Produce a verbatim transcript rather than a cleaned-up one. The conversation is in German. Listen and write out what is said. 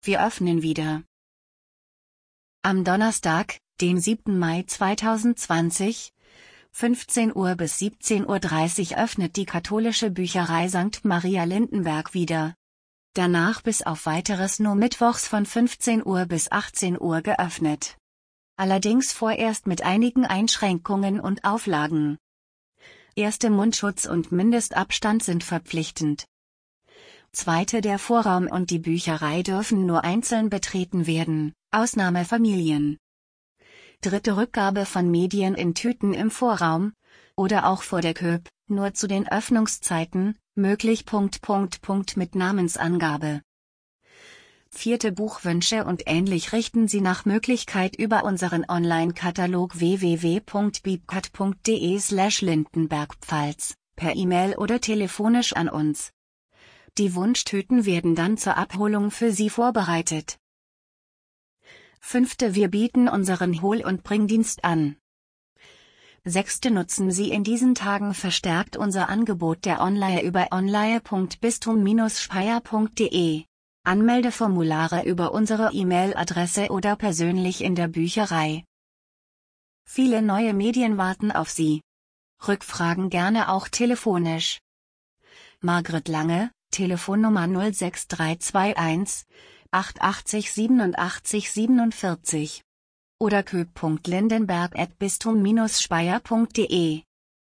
Wir öffnen wieder. Am Donnerstag, dem siebten Mai zweitausendzwanzig, fünfzehn Uhr bis siebzehn Uhr dreißig öffnet die katholische Bücherei Sankt Maria Lindenberg wieder. Danach bis auf Weiteres nur mittwochs von fünfzehn Uhr bis achtzehn Uhr geöffnet. Allerdings vorerst mit einigen Einschränkungen und Auflagen. Erste Mundschutz und Mindestabstand sind verpflichtend. Zweite der Vorraum und die Bücherei dürfen nur einzeln betreten werden, Ausnahme Familien. Dritte Rückgabe von Medien in Tüten im Vorraum, oder auch vor der Köp, nur zu den Öffnungszeiten, möglich. Punkt, Punkt, Punkt mit Namensangabe. Vierte Buchwünsche und ähnlich richten Sie nach Möglichkeit über unseren Online-Katalog w w w punkt bibcat punkt de slash lindenbergpfalz, per E-Mail oder telefonisch an uns. Die Wunschtüten werden dann zur Abholung für Sie vorbereitet. Fünfte Wir bieten unseren Hol- und Bringdienst an. Sechste Nutzen Sie in diesen Tagen verstärkt unser Angebot der Onleihe über onleihe punkt bistum Bindestrich speyer punkt de. Anmeldeformulare über unsere E-Mail-Adresse oder persönlich in der Bücherei. Viele neue Medien warten auf Sie. Rückfragen gerne auch telefonisch. Margret Lange, Telefonnummer null sechs drei zwei eins, achtundachtzig siebenundachtzig siebenundvierzig. Oder köp punkt lindenberg at bistum Bindestrich speyer punkt de.